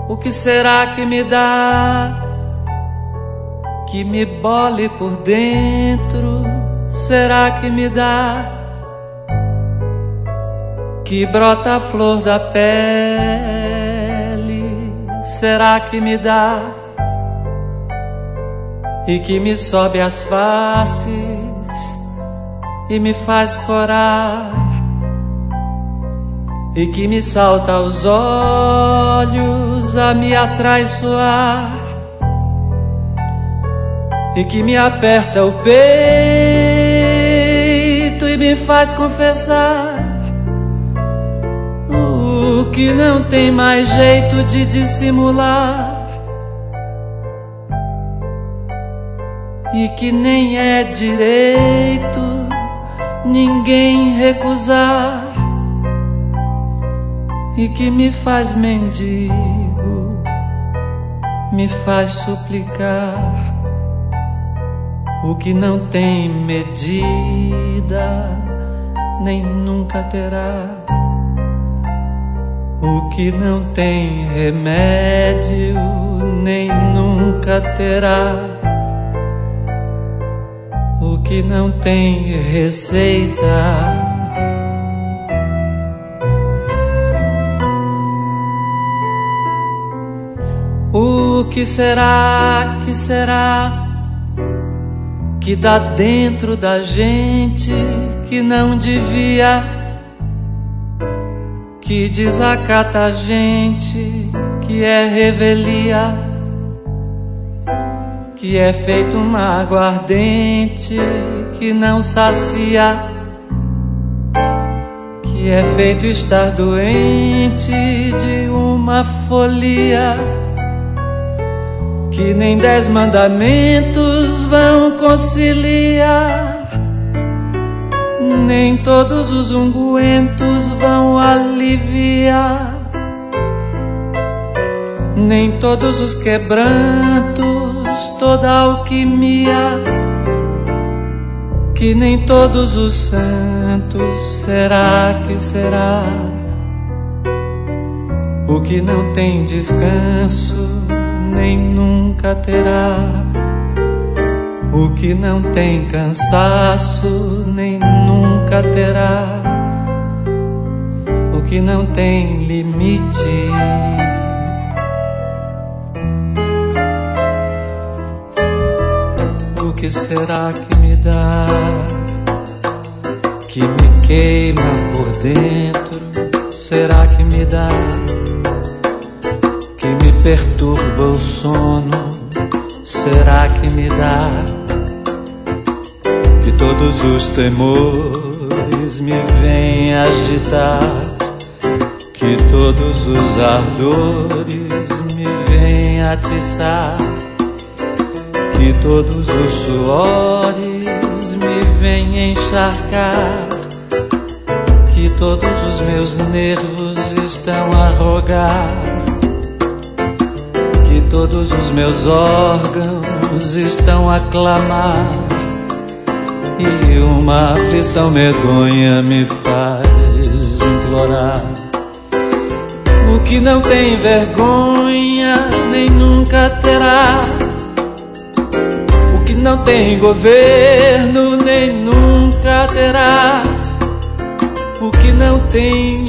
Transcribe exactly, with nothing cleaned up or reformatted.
O que será que me dá, que me bole por dentro? Será que me dá, que brota a flor da pele? Será que me dá, e que me sobe as faces e me faz corar, e que me salta aos olhos a me atraiçoar, e que me aperta o peito e me faz confessar o que não tem mais jeito de dissimular, e que nem é direito ninguém recusar, e que me faz mendigo, me faz suplicar o que não tem medida, nem nunca terá, o que não tem remédio, nem nunca terá, o que não tem receita. O que será, que será, que dá dentro da gente, que não devia, que desacata a gente, que é revelia, que é feito uma aguardente, que não sacia, que é feito estar doente de uma folia, que nem dez mandamentos vão conciliar, nem todos os ungüentos vão aliviar, nem todos os quebrantos, toda alquimia, que nem todos os santos. Será que será o que não tem descanso, nem nunca terá, o que não tem cansaço, nem nunca terá, o que não tem limite. O que será que me dá, que me queima por dentro? Será que me dá, que me perturba o sono? Será que me dá, que todos os temores me vêm agitar, que todos os ardores me vêm atiçar, que todos os suores me vêm encharcar, que todos os meus nervos estão a rogar, que todos os meus órgãos estão a clamar, e uma aflição medonha me faz implorar. O que não tem vergonha, nem nunca terá, o que não tem governo, nem nunca terá, o que não tem